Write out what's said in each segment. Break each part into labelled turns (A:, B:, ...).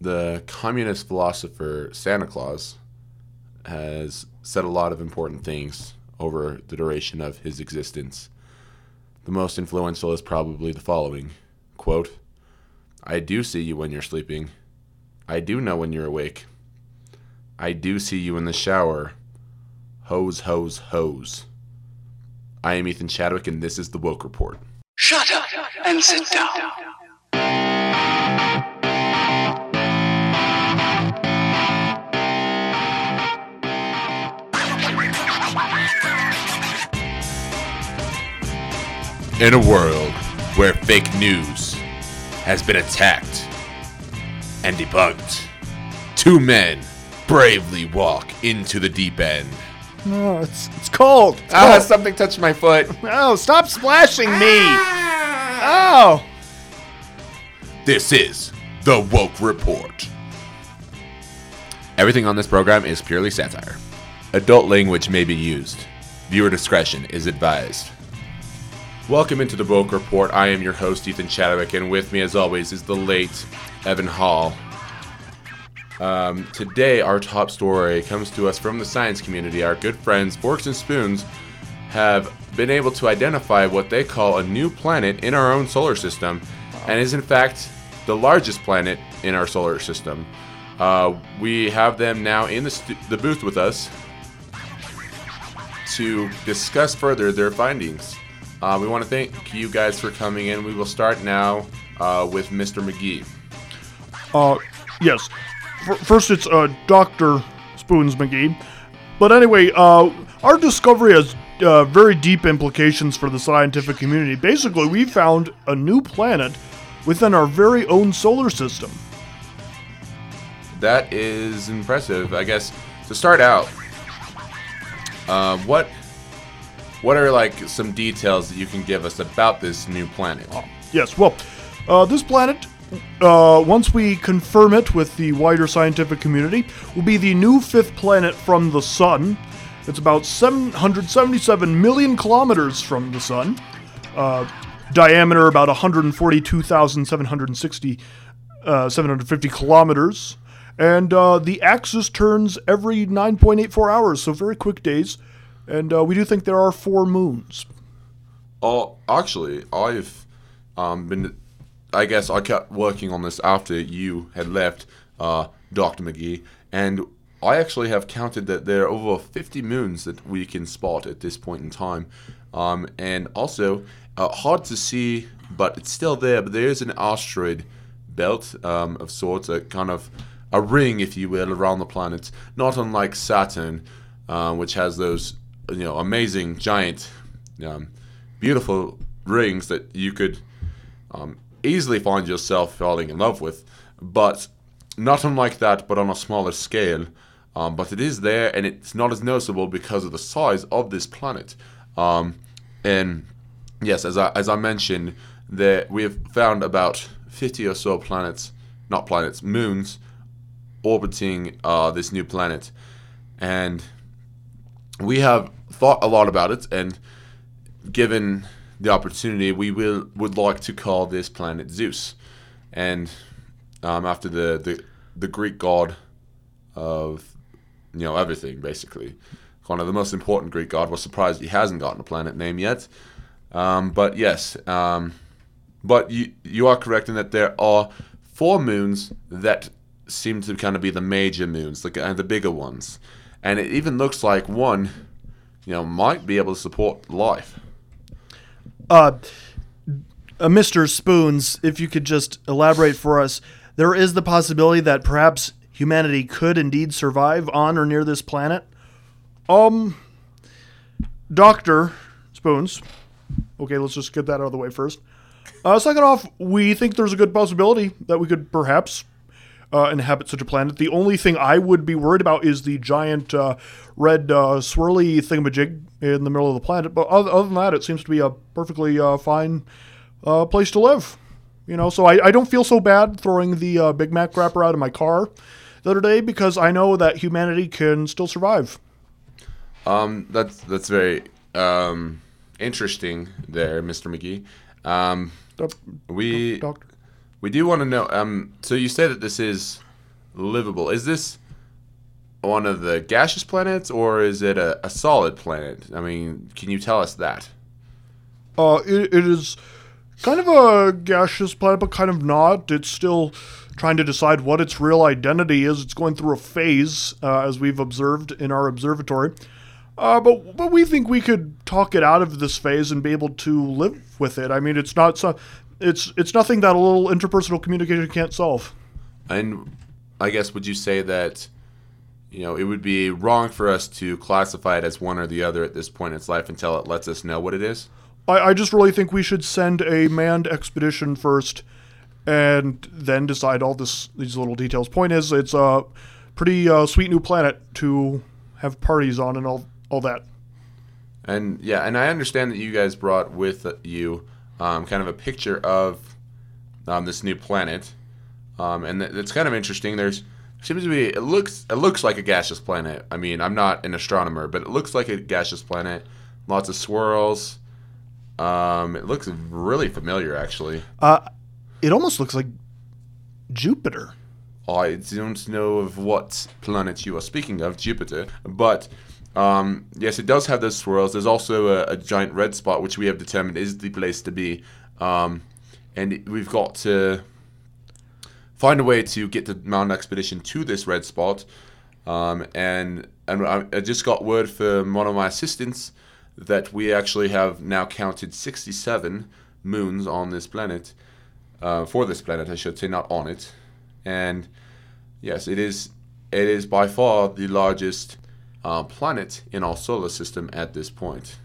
A: the communist philosopher Santa Claus has said a lot of important things over the duration of his existence. The most influential is probably the following, quote, "I do see you when you're sleeping. I do know when you're awake. I do see you in the shower. Hose, hose, hose." I am Ethan Chadwick, and this is the Woke Report.
B: Shut up and sit down.
A: In a world where fake news has been attacked and debunked, two men bravely walk into the deep end.
C: No, it's cold. It's
A: Ah,
C: cold.
A: something touched my foot.
C: Oh, stop splashing me. Oh.
A: This is the Woke Report. Everything on this program is purely satire. Adult language may be used. Viewer discretion is advised. Welcome into the Woke Report. I am your host, Ethan Chadwick, and with me, as always, is the late Evan Hall. Today, our top story comes to us from the science community. Our good friends, Forks and Spoons, have been able to identify what they call a new planet in our own solar system, and is in fact the largest planet in our solar system. We have them now in the booth with us to discuss further their findings. We want to thank you guys for coming in. We will start now with Mr. McGee.
C: Yes. First, it's Dr. Spoons McGee. But anyway, our discovery has very deep implications for the scientific community. Basically, we found a new planet within our very own solar system.
A: That is impressive. I guess to start out, what are like some details that you can give us about this new planet?
C: Yes, well, this planet, once we confirm it with the wider scientific community, will be the new fifth planet from the Sun. It's about 777 million kilometers from the Sun. Diameter about 142,750 kilometers. And the axis turns every 9.84 hours, so very quick days. And we do think there are 4 moons.
A: Actually, I've been... I guess I kept working on this after you had left, Dr. McGee, and I actually have counted that there are over 50 moons that we can spot at this point in time. And also, hard to see, but it's still there, but there is an asteroid belt of sorts, a kind of a ring, if you will, around the planet, not unlike Saturn, which has those amazing, giant, beautiful rings that you could easily find yourself falling in love with, but not unlike that, but on a smaller scale. But it is there, and it's not as noticeable because of the size of this planet. And yes, as I mentioned, we have found about 50 or so moons, orbiting this new planet, and we have thought a lot about it, and given the opportunity, we would like to call this planet Zeus, and after the Greek god of everything, basically, kind of the most important Greek god. We're surprised he hasn't gotten a planet name yet, but yes, but you are correct in that there are 4 moons that seem to kind of be the major moons, the bigger ones, and it even looks like one, might be able to support life.
C: Mr. Spoons, if you could just elaborate for us, there is the possibility that perhaps humanity could indeed survive on or near this planet? Dr. Spoons. Okay, let's just get that out of the way first. Second off, we think there's a good possibility that we could perhaps inhabit such a planet. The only thing I would be worried about is the giant red swirly thingamajig in the middle of the planet. But other than that, it seems to be a perfectly fine place to live. So I don't feel so bad throwing the Big Mac wrapper out of my car the other day because I know that humanity can still survive.
A: That's very interesting there, Mr. McGee.
C: Doctor.
A: We do want to know. So you say that this is livable. Is this one of the gaseous planets, or is it a solid planet? I mean, can you tell us that?
C: It is kind of a gaseous planet, but kind of not. It's still trying to decide what its real identity is. It's going through a phase, as we've observed in our observatory. But we think we could talk it out of this phase and be able to live with it. I mean, it's nothing that a little interpersonal communication can't solve.
A: And I guess, would you say that, it would be wrong for us to classify it as one or the other at this point in its life until it lets us know what it is?
C: I just really think we should send a manned expedition first and then decide all these little details. Point is, it's a pretty sweet new planet to have parties on and all that.
A: And yeah, and I understand that you guys brought with you kind of a picture of this new planet. And it's kind of interesting. Seems to be, it looks like a gaseous planet. I mean, I'm not an astronomer, but it looks like a gaseous planet. Lots of swirls. It looks really familiar, actually.
C: It almost looks like Jupiter.
A: I don't know of what planet you are speaking of, Jupiter. But, yes, it does have those swirls. There's also a giant red spot, which we have determined is the place to be. And we've got to find a way to get the mountain expedition to this red spot. And I just got word from one of my assistants that we actually have now counted 67 moons on this planet. For this planet, I should say, not on it. And yes, it is by far the largest planet in our solar system at this point.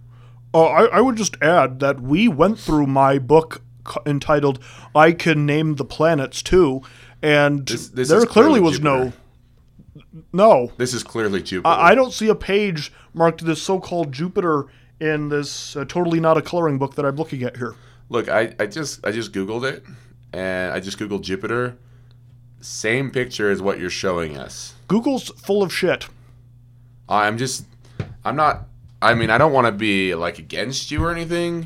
C: I would just add that we went through my book entitled "I Can Name the Planets Too," and
A: this
C: there
A: is
C: clearly was
A: Jupiter.
C: no.
A: This is clearly Jupiter.
C: I don't see a page marked this so-called Jupiter in this totally not a coloring book that I'm looking at here.
A: Look, I just Googled it, and I just Googled Jupiter. Same picture as what you're showing us.
C: Google's full of shit.
A: I don't want to be like against you or anything,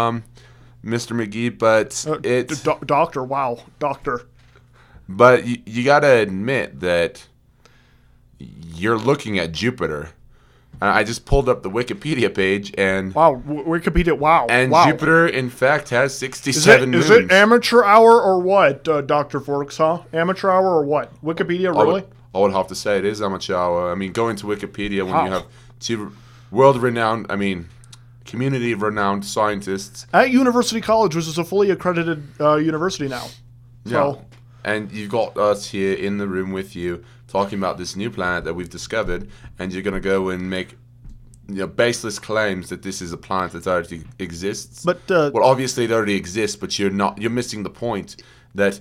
A: Mr. McGee, but
C: Doctor, wow, Doctor.
A: But you got to admit that you're looking at Jupiter. I just pulled up the Wikipedia page and
C: wow, Wikipedia, wow,
A: and
C: wow.
A: Jupiter in fact has 67 moons.
C: Is it amateur hour or what, Dr. Forks, huh? Amateur hour or what? Wikipedia, really?
A: I would have to say it is amateur hour. I mean, going to Wikipedia when you have two world-renowned, community-renowned scientists.
C: At University College, which is a fully accredited university now. So.
A: Yeah. And you've got us here in the room with you talking about this new planet that we've discovered, and you're going to go and make baseless claims that this is a planet that already exists.
C: But
A: well, obviously it already exists, but you're missing the point that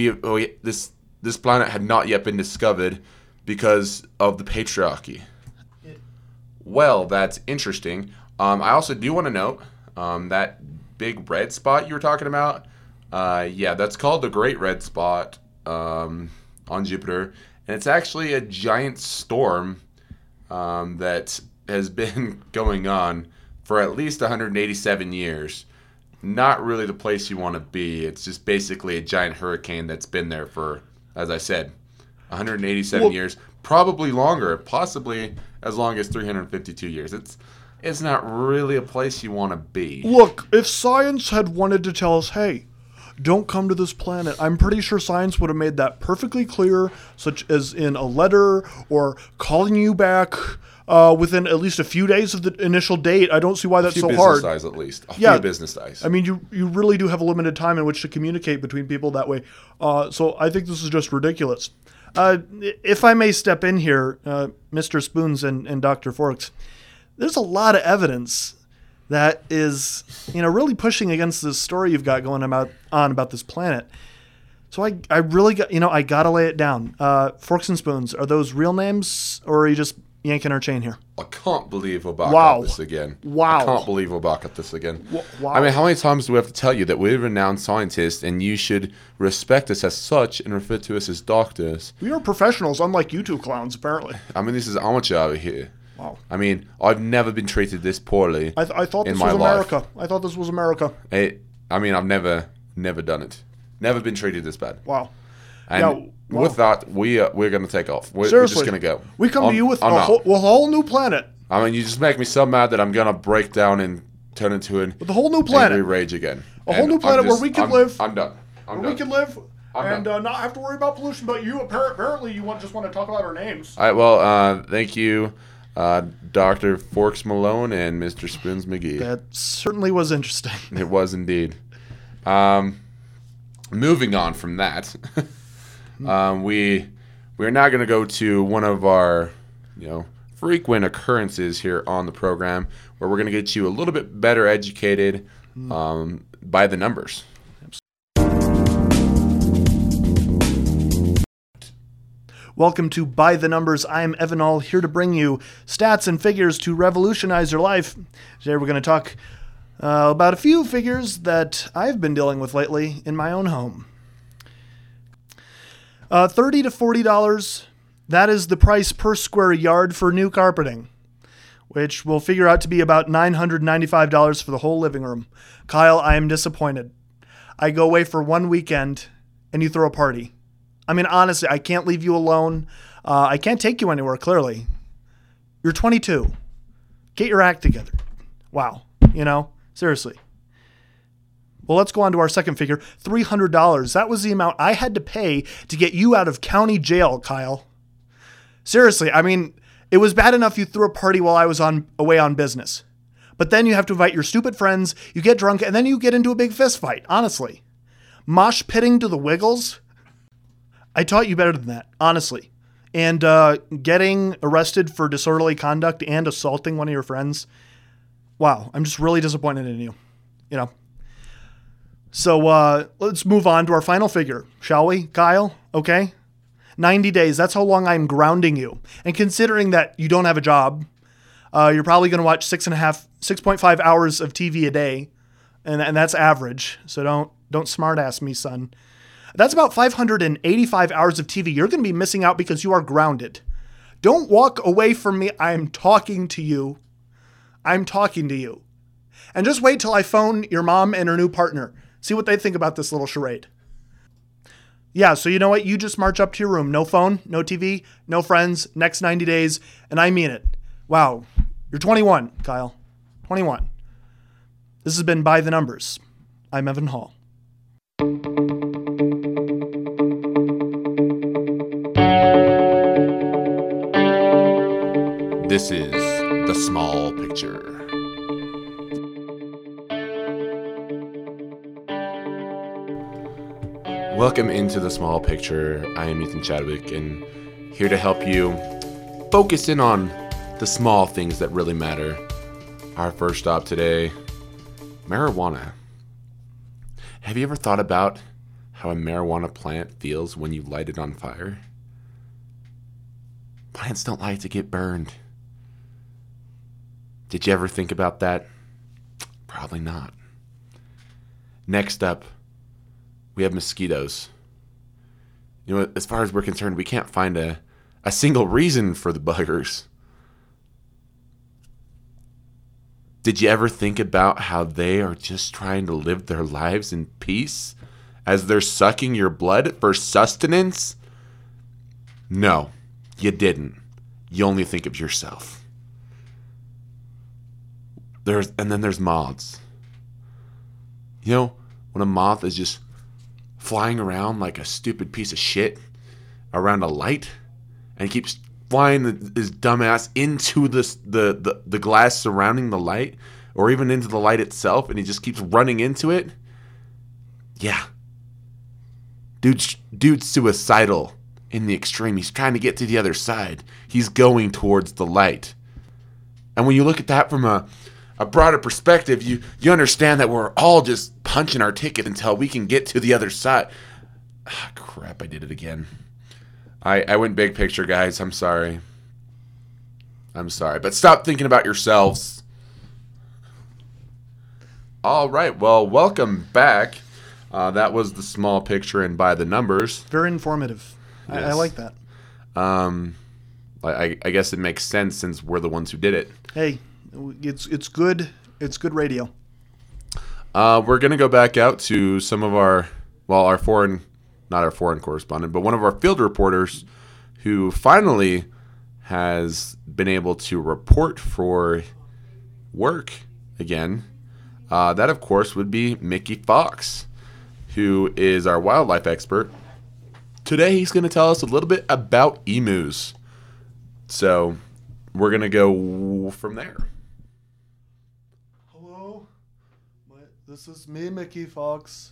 A: this planet had not yet been discovered because of the patriarchy. Well, that's interesting. I also do want to note that big red spot you were talking about. Yeah, that's called the Great Red Spot on Jupiter, and it's actually a giant storm that has been going on for at least 187 years. Not really the place you want to be. It's just basically a giant hurricane that's been there for, as I said, 187 years, probably longer, possibly as long as 352 years. It's not really a place you want to be.
C: Look, if science had wanted to tell us, hey, don't come to this planet, I'm pretty sure science would have made that perfectly clear, such as in a letter or calling you back within at least a few days of the initial date. I don't see why that's so hard.
A: A few business days, at least. A few business days.
C: I mean, you really do have a limited time in which to communicate between people that way. So I think this is just ridiculous. If I may step in here, Mr. Spoons and Dr. Forks, there's a lot of evidence that is, really pushing against this story you've got going about this planet. So I really got, I gotta lay it down. Forks and Spoons, are those real names, or are you just yanking our chain here?
A: I can't believe we're back at this again.
C: Wow.
A: I can't believe we're back at this again.
C: Wow.
A: I mean, how many times do we have to tell you that we're renowned scientists and you should respect us as such and refer to us as doctors?
C: We are professionals, unlike you two clowns, apparently.
A: I mean, this is amateur over here.
C: Wow.
A: I mean, I've never been treated this poorly.
C: I thought this was America. I thought this was America.
A: I've never done it. Never been treated this bad.
C: Wow.
A: And
C: Yeah, wow.
A: with that, we're gonna take off. We're
C: Seriously.
A: just gonna go.
C: We come to you with
A: I'm
C: a
A: out.
C: whole new planet.
A: I mean, you just make me so mad that I'm gonna break down and turn into an
C: With a whole new planet.
A: angry rage again.
C: A whole
A: And
C: new planet
A: I'm
C: where we can live.
A: I'm done. I'm
C: Where
A: done.
C: we can live
A: I'm
C: and
A: done.
C: not have to worry about pollution. But you apparently you just want to talk about our names.
A: All right. Well, thank you, Dr. Forks Malone and Mr. Spoons McGee.
C: That certainly was interesting.
A: It was indeed. Moving on from that, we're now going to go to one of our, frequent occurrences here on the program, where we're going to get you a little bit better educated by the numbers.
C: Welcome to By the Numbers. I'm Evan All, here to bring you stats and figures to revolutionize your life. Today we're going to talk about a few figures that I've been dealing with lately in my own home. $30 to $40, that is the price per square yard for new carpeting, which we'll figure out to be about $995 for the whole living room. Kyle, I am disappointed. I go away for one weekend and you throw a party. I mean, honestly, I can't leave you alone. I can't take you anywhere, clearly. You're 22. Get your act together. Wow. Seriously. Well, let's go on to our second figure, $300. That was the amount I had to pay to get you out of county jail, Kyle. Seriously, I mean, it was bad enough you threw a party while I was away on business. But then you have to invite your stupid friends, you get drunk, and then you get into a big fist fight, honestly. Mosh pitting to the Wiggles? I taught you better than that, honestly. And getting arrested for disorderly conduct and assaulting one of your friends. Wow, I'm just really disappointed in you. So let's move on to our final figure, shall we, Kyle? Okay? 90 days, that's how long I'm grounding you. And considering that you don't have a job, you're probably going to watch 6.5 hours of TV a day. And that's average. So don't smart ass me, son. That's about 585 hours of TV you're going to be missing out because you are grounded. Don't walk away from me. I'm talking to you. I'm talking to you. And just wait till I phone your mom and her new partner. See what they think about this little charade. Yeah, so you know what? You just march up to your room. No phone, no TV, no friends, next 90 days. And I mean it. Wow. You're 21, Kyle. 21. This has been By the Numbers. I'm Evan Hall.
A: This is The Small Picture. Welcome into The Small Picture. I am Ethan Chadwick, and here to help you focus in on the small things that really matter. Our first stop today, marijuana. Have you ever thought about how a marijuana plant feels when you light it on fire? Plants don't like to get burned. Did you ever think about that? Probably not. Next up, we have mosquitoes. As far as we're concerned, we can't find a single reason for the buggers. Did you ever think about how they are just trying to live their lives in peace as they're sucking your blood for sustenance? No, you didn't. You only think of yourself. And then there's moths. When a moth is just flying around like a stupid piece of shit around a light and keeps flying his dumbass into the glass surrounding the light or even into the light itself, and he just keeps running into it. Yeah. Dude's suicidal in the extreme. He's trying to get to the other side. He's going towards the light. And when you look at that from a broader perspective, you understand that we're all just punching our ticket until we can get to the other side. Crap, I did it again. I went big picture, guys. I'm sorry. But stop thinking about yourselves. All right, well, welcome back. That was The Small Picture and By the Numbers.
C: Very informative.
A: Yes.
C: I like that.
A: I guess it makes sense since we're the ones who did it.
C: Hey, it's good. It's good radio.
A: We're gonna go back out to some of our foreign not our foreign correspondent, but one of our field reporters who finally has been able to report for work again. That, of course, would be Mickey Fox, who is our wildlife expert. Today, he's going to tell us a little bit about emus. So, we're going to go from there.
C: Hello, this is me, Mickey Fox.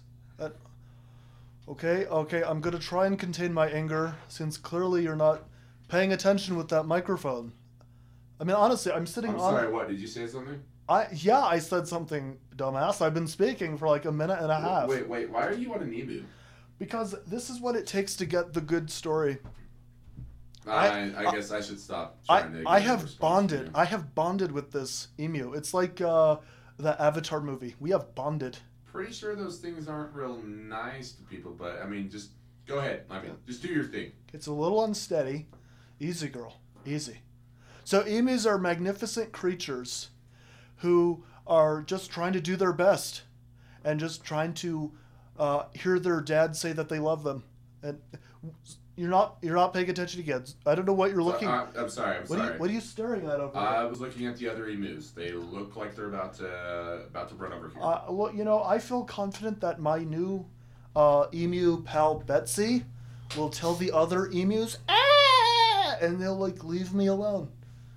C: Okay, I'm going to try and contain my anger, since clearly you're not paying attention with that microphone. I mean, honestly, I'm sitting on...
A: I'm sorry, what? Did you say something?
C: I said something, dumbass. I've been speaking for like a minute and a half.
A: Wait, why are you on an emu?
C: Because this is what it takes to get the good story.
A: I guess I should stop trying to...
C: I have bonded with this emu. It's like the Avatar movie. We have bonded.
A: Pretty sure those things aren't real nice to people, but I mean, just go ahead. I mean, just do your thing.
C: It's a little unsteady. Easy, girl. Easy. So emus are magnificent creatures who are just trying to do their best and just trying to hear their dad say that they love them. And you're not paying attention to kids. I don't know what you're looking.
A: I'm sorry.
C: What are you staring at over there?
A: I was looking at the other emus. They look like they're about to run over here.
C: Well, I feel confident that my new emu pal Betsy will tell the other emus, ah, and they'll like leave me alone.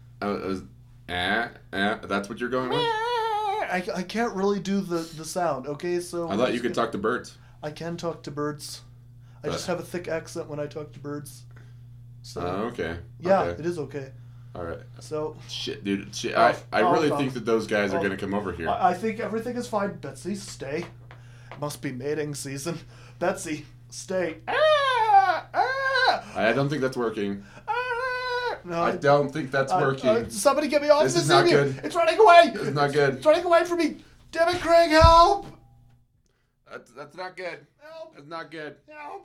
A: That's what you're going with?
C: I can't really do the sound, okay? So
A: I thought you could talk to birds.
C: I can talk to birds. I just have a thick accent when I talk to birds. So
A: okay.
C: Yeah,
A: okay.
C: It is okay.
A: All right.
C: So
A: shit, dude. I really think that those guys are going to come over here.
C: I think everything is fine. Betsy, stay. Must be mating season. Betsy, stay.
A: I don't think that's working.
C: No,
A: I don't think that's working.
C: Somebody get me off
A: this
C: this
A: is not
C: emu.
A: good.
C: It's running away.
A: It's not good.
C: It's running away from me. Damn it, Craig, help!
A: That's not good.
C: Help!
A: That's not good.
C: Help!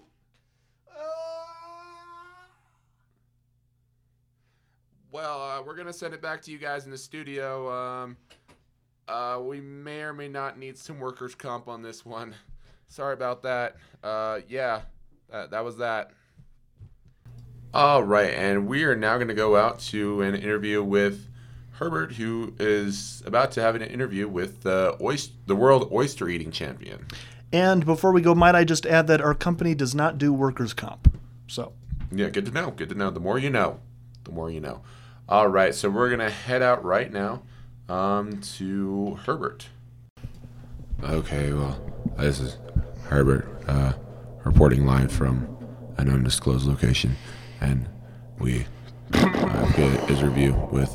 A: Well, we're going to send it back to you guys in the studio. We may or may not need some workers' comp on this one. Sorry about that. Yeah, that was that. All right, and we are now going to go out to an interview with Herbert, who is about to have an interview with the world oyster eating champion.
C: And before we go, might I just add that our company does not do workers' comp. So
A: yeah, good to know. Good to know. The more you know, the more you know. All right, so we're gonna head out right now to Herbert. Okay, well, this is Herbert reporting live from an undisclosed location, and we get his review with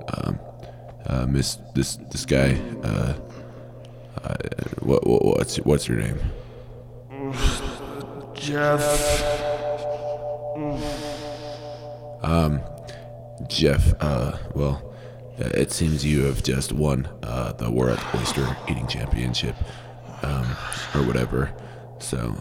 A: this guy. What's your name?
C: Jeff.
A: Jeff, well, it seems you have just won the World Oyster Eating Championship, or whatever. So,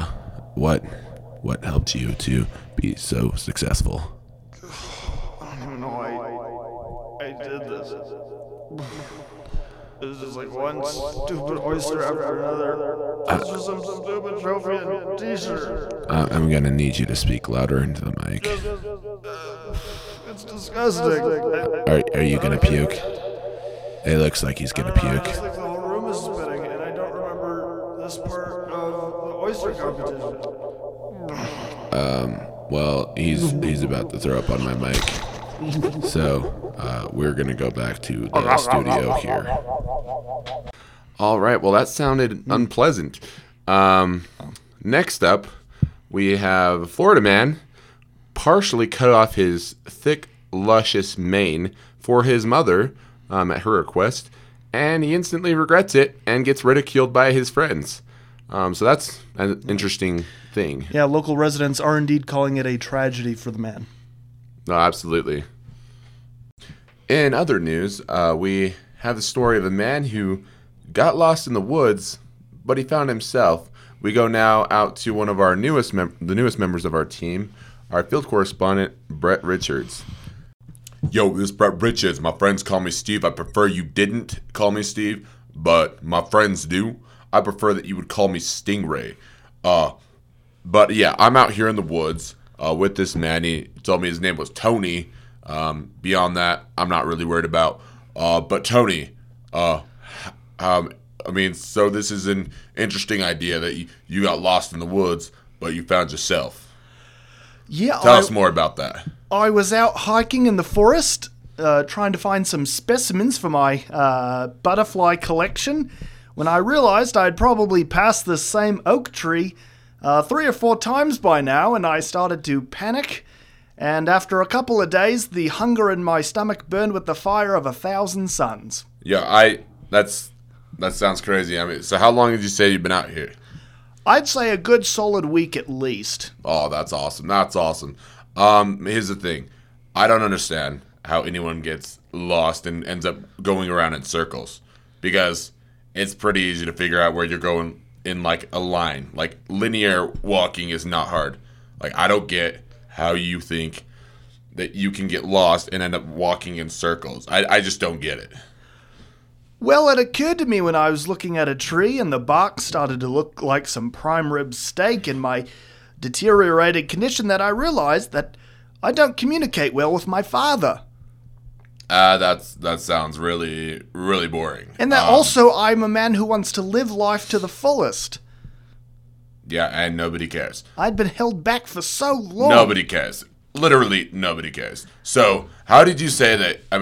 A: what helped you to be so successful?
C: I don't even know I did this. It was just like one stupid oyster after another. It's just some stupid trophy and t-shirt.
A: I'm gonna need you to speak louder into the mic.
C: It's disgusting.
A: Are you gonna puke? It looks like he's gonna puke.
C: It's like the whole room is spinning, and I don't remember this part of the oyster competition.
A: Well, he's about to throw up on my mic. So, we're going to go back to the studio here. All right, well, that sounded unpleasant. Next up, we have Florida man partially cut off his thick, luscious mane for his mother at her request, and he instantly regrets it and gets ridiculed by his friends. So that's an interesting thing.
C: Yeah, local residents are indeed calling it a tragedy for the man.
A: No, absolutely. In other news, we have the story of a man who got lost in the woods, but he found himself. We go now out to one of our newest members of our team, our field correspondent, Brett Richards. Yo, this is Brett Richards. My friends call me Steve. I prefer you didn't call me Steve, but my friends do. I prefer that you would call me Stingray. But yeah, I'm out here in the woods with this man. He told me his name was Tony. Beyond that, I'm not really worried about. But Tony, so this is an interesting idea that you got lost in the woods, but you found yourself.
C: Yeah,
A: Tell us more about that.
C: I was out hiking in the forest, trying to find some specimens for my butterfly collection, when I realized I'd probably passed this same oak tree 3 or 4 times by now, and I started to panic. And after a couple of days, the hunger in my stomach burned with the fire of 1,000 suns.
A: Yeah, that sounds crazy. I mean, so how long did you say you've been out here?
C: I'd say a good solid week at least.
A: Oh, that's awesome. That's awesome. Here's the thing. I don't understand how anyone gets lost and ends up going around in circles, because it's pretty easy to figure out where you're going in like a line. Like linear walking is not hard. Like I don't get how you think that you can get lost and end up walking in circles. I just don't get it.
C: Well, it occurred to me when I was looking at a tree and the bark started to look like some prime rib steak in my deteriorated condition that I realized that I don't communicate well with my father.
A: That sounds really, really boring.
C: And that also I'm a man who wants to live life to the fullest.
A: Yeah, and nobody cares.
C: I'd been held back for so long.
A: Nobody cares. Literally nobody cares. So, how would you say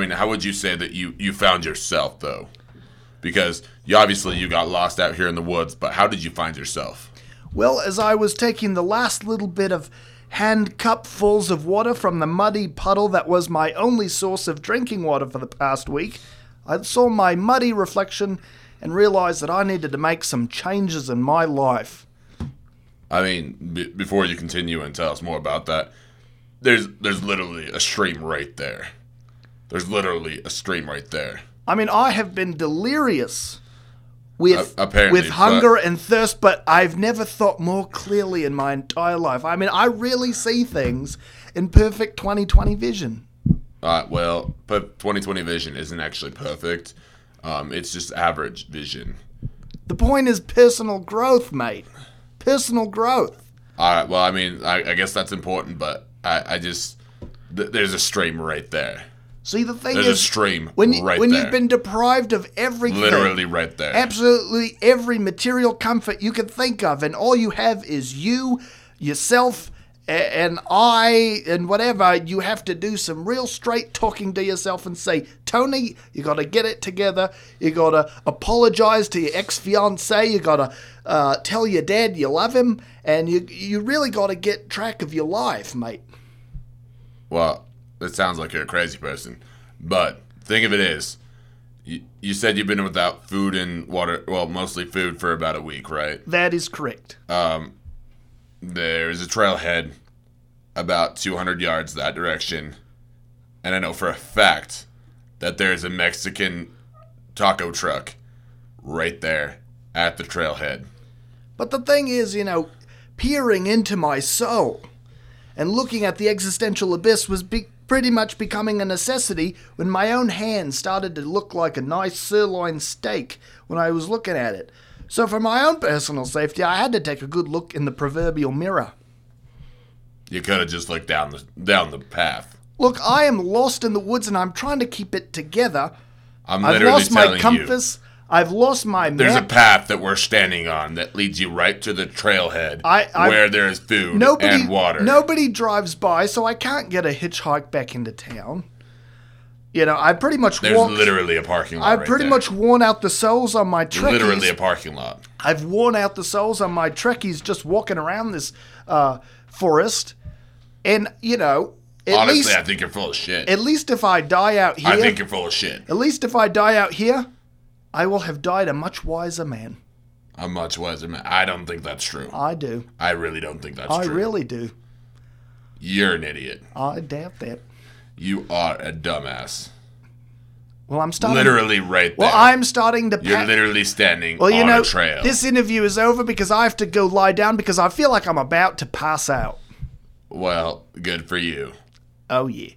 A: that you found yourself, though? Because you got lost out here in the woods, but how did you find yourself?
C: Well, as I was taking the last little bit of hand cupfuls of water from the muddy puddle that was my only source of drinking water for the past week, I saw my muddy reflection and realized that I needed to make some changes in my life.
A: I mean, before you continue and tell us more about that, there's literally a stream right there. There's literally a stream right there.
C: I mean, I have been delirious with
A: Apparently,
C: hunger and thirst, but I've never thought more clearly in my entire life. I mean, I really see things in perfect 20/20 vision.
A: Well, but 20/20 vision isn't actually perfect. It's just average vision.
C: The point is personal growth, mate. Personal growth.
A: All right. Well, I mean, I guess that's important, but there's a stream right there.
C: See, the thing
A: There's
C: is,
A: a stream
C: when
A: right
C: you've
A: there.
C: been deprived of everything,
A: Literally right there.
C: absolutely every material comfort you could think of, and all you have is you, yourself, and I, and whatever, you have to do some real straight talking to yourself and say, Tony, you got to get it together. You got to apologize to your ex-fiance. You got to tell your dad you love him, and you really got to get track of your life, mate.
A: Well, it sounds like you're a crazy person, but thing of it is, you said you've been without food and water, well, mostly food for about a week, right?
C: That is correct.
A: There's a trailhead about 200 yards that direction, and I know for a fact that there's a Mexican taco truck right there at the trailhead.
C: But the thing is, peering into my soul and looking at the existential abyss was pretty much becoming a necessity when my own hand started to look like a nice sirloin steak when I was looking at it. So for my own personal safety, I had to take a good look in the proverbial mirror.
A: You could have just looked down the path.
C: Look, I am lost in the woods and I'm trying to keep it together.
A: I've
C: lost my compass. I've lost my map.
A: There's a path that we're standing on that leads you right to the trailhead where there is food and water.
C: Nobody drives by, so I can't get a hitchhike back into town. I pretty much
A: There's literally a parking lot
C: I've pretty much worn out the soles on my trekkies.
A: Literally a parking lot.
C: I've worn out the soles on my trekkies just walking around this forest. And,
A: honestly, I think you're full of shit.
C: At least if I die out here...
A: I think you're full of shit.
C: At least if I die out here, I will have died a much wiser man.
A: A much wiser man? I don't think that's true.
C: I do.
A: I really don't think that's true.
C: I really do.
A: You're an idiot.
C: I doubt that.
A: You are a dumbass.
C: Well, I'm starting...
A: Literally right there.
C: Well, I'm starting to...
A: You're literally standing on a trail.
C: This interview is over because I have to go lie down because I feel like I'm about to pass out.
A: Well, good for you.
C: Oh, yeah.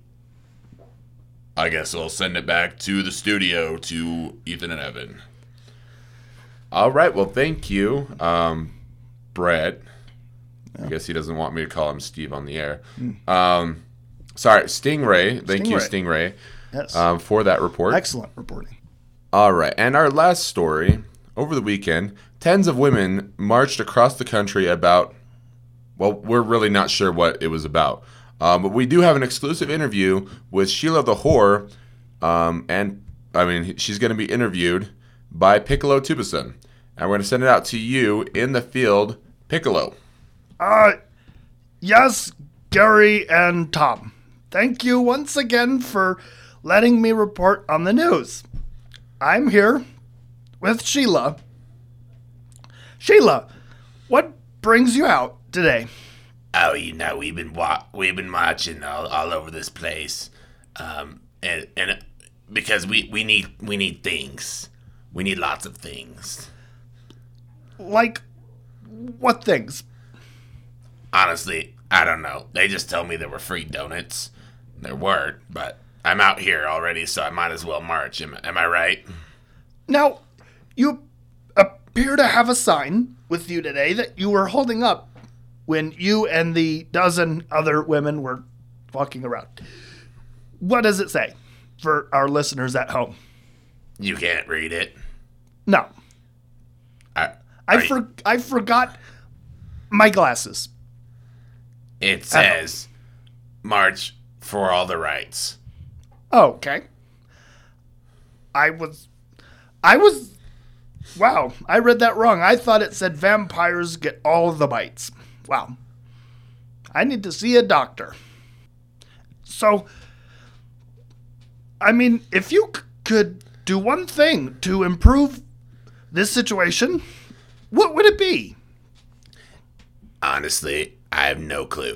A: I guess I'll send it back to the studio to Ethan and Evan. All right. Well, thank you, Brett. I guess he doesn't want me to call him Steve on the air. Sorry, Stingray. Thank you, Stingray,
C: Yes.
A: for that report.
C: Excellent reporting.
A: All right, and our last story. Over the weekend, tens of women marched across the country about, well, we're really not sure what it was about. But we do have an exclusive interview with Sheila the Whore, and, I mean, she's going to be interviewed by Piccolo Tubeson. And we're going to send it out to you in the field, Piccolo.
C: Yes, Gary and Tom. Thank you once again for letting me report on the news. I'm here with Sheila. Sheila, what brings you out today?
D: Oh, you know, we've been marching all over this place, and because we need things, we need lots of things.
C: Like, what things?
D: Honestly, I don't know. They just told me there were free donuts. There weren't, but I'm out here already, so I might as well march. Am I right?
C: Now, you appear to have a sign with you today that you were holding up when you and the dozen other women were walking around. What does it say for our listeners at home?
D: You can't read it.
C: No. I forgot my glasses.
D: It says, "March for all the rights."
C: Okay. Wow, I read that wrong. I thought it said vampires get all of the bites. Wow. I need to see a doctor. So, I mean, if you could do one thing to improve this situation, what would it be?
D: Honestly, I have no clue.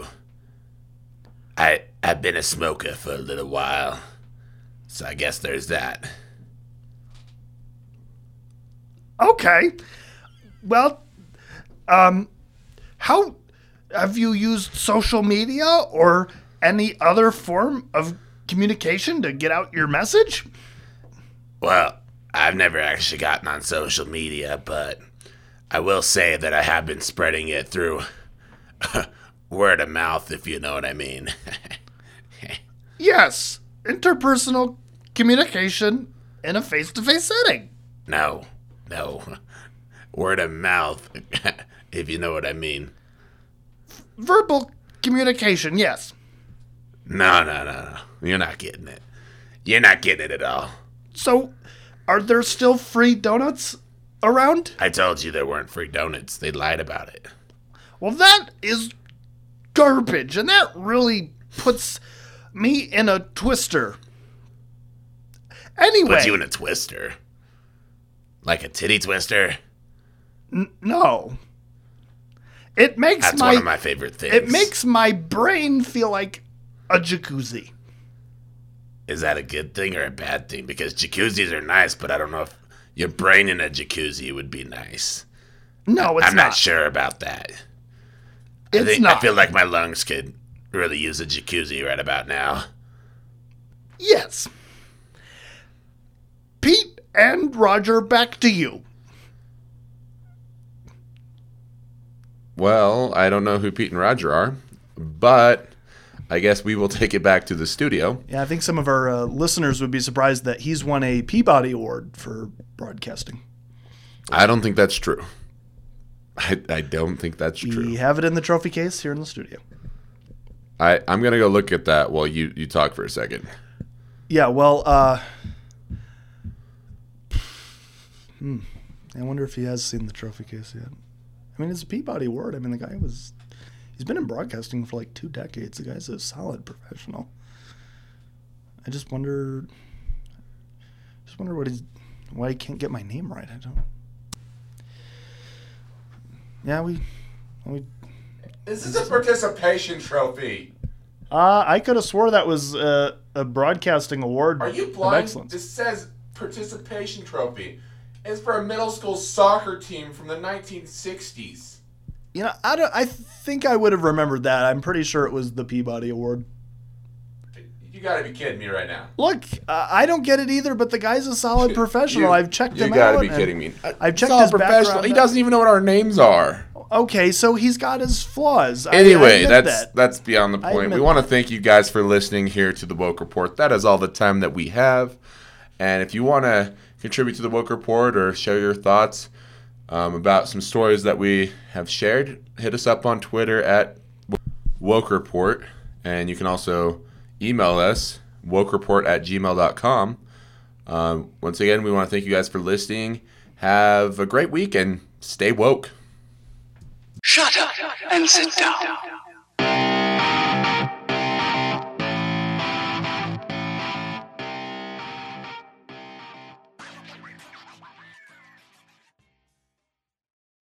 D: I've been a smoker for a little while, so I guess there's that.
C: Okay. Well, how have you used social media or any other form of communication to get out your message?
D: Well, I've never actually gotten on social media, but I will say that I have been spreading it through word of mouth, if you know what I mean.
C: Yes, interpersonal communication in a face-to-face setting.
D: No. Word of mouth, if you know what I mean.
C: Verbal communication, yes.
D: No. You're not getting it. You're not getting it at all.
C: So, are there still free donuts around?
D: I told you there weren't free donuts. They lied about it.
C: Well, that is garbage, and that really puts me in a twister. Anyway.
D: Puts you in a twister? Like a titty twister?
C: No. It makes
D: That's one of my favorite things.
C: It makes my brain feel like a jacuzzi.
D: Is that a good thing or a bad thing? Because jacuzzis are nice, but I don't know if your brain in a jacuzzi would be nice.
C: No, it's not.
D: I'm not sure about that. I feel like my lungs could really use a jacuzzi right about now.
C: Yes. Pete and Roger, back to you.
A: Well, I don't know who Pete and Roger are, but I guess we will take it back to the studio.
C: Yeah, I think some of our listeners would be surprised that he's won a Peabody Award for broadcasting.
A: I don't think that's true. I don't think that's true.
C: We have it in the trophy case here in the studio.
A: I'm going to go look at that while you talk for a second.
C: Yeah, well, I wonder if he has seen the trophy case yet. I mean, it's a Peabody Award. I mean, the guy he's been in broadcasting for like 2 decades. The guy's a solid professional. I just wonder why he can't get my name right. I don't. Yeah,
A: This is a participation trophy.
C: I could have swore that was a broadcasting award.
A: Are you
C: of
A: blind?
C: excellence.
A: This says participation trophy. It's for a middle school soccer team from the 1960s.
C: You know, I think I would have remembered that. I'm pretty sure it was the Peabody Award.
A: You gotta be kidding me right now.
C: Look, I don't get it either, but the guy's a solid professional. I've checked him out.
A: You gotta be kidding me.
C: I've checked
A: Solid
C: his
A: professional.
C: background.
A: He doesn't even know what our names are.
C: okay, so he's got his flaws. I
A: Anyway,
C: admit
A: that's beyond the point.
C: admit
A: We want to thank you guys for listening here to the Woke Report. That is all the time that we have. And if you want to contribute to the Woke Report or share your thoughts about some stories that we have shared, hit us up on Twitter at Woke Report. And you can also email us, wokereport@gmail.com. Once again, we want to thank you guys for listening. Have a great week and stay woke.
B: Shut up and sit down.